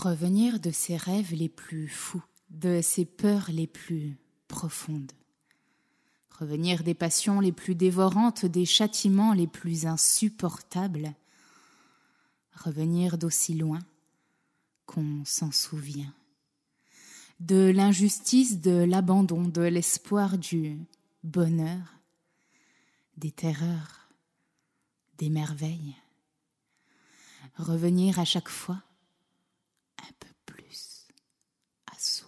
Revenir de ses rêves les plus fous, de ses peurs les plus profondes. Revenir des passions les plus dévorantes, des châtiments les plus insupportables. Revenir d'aussi loin qu'on s'en souvient. De l'injustice, de l'abandon, de l'espoir, du bonheur, des terreurs, des merveilles. Revenir à chaque fois un peu plus à soi.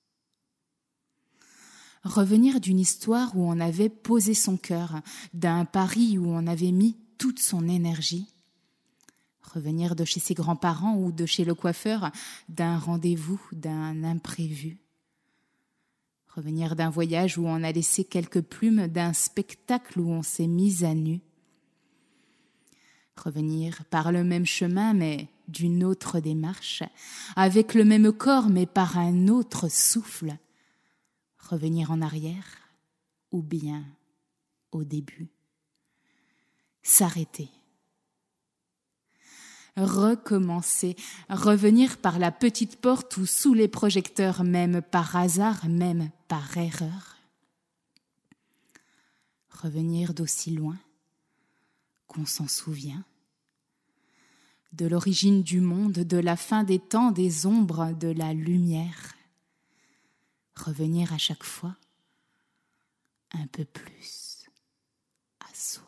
Revenir d'une histoire où on avait posé son cœur, d'un pari où on avait mis toute son énergie. Revenir de chez ses grands-parents ou de chez le coiffeur, d'un rendez-vous, d'un imprévu. Revenir d'un voyage où on a laissé quelques plumes, d'un spectacle où on s'est mis à nu. Revenir par le même chemin mais d'une autre démarche, avec le même corps mais par un autre souffle. Revenir en arrière ou bien au début. S'arrêter. Recommencer, revenir par la petite porte ou sous les projecteurs, même par hasard, même par erreur. Revenir d'aussi loin qu'on s'en souvient. De l'origine du monde, de la fin des temps, des ombres, de la lumière. Revenir à chaque fois un peu plus à soi.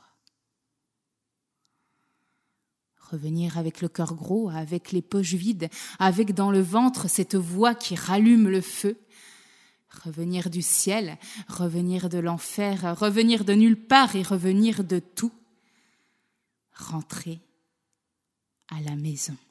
Revenir avec le cœur gros, avec les poches vides, avec dans le ventre cette voix qui rallume le feu. Revenir du ciel, revenir de l'enfer, revenir de nulle part et revenir de tout. Rentrer à la maison.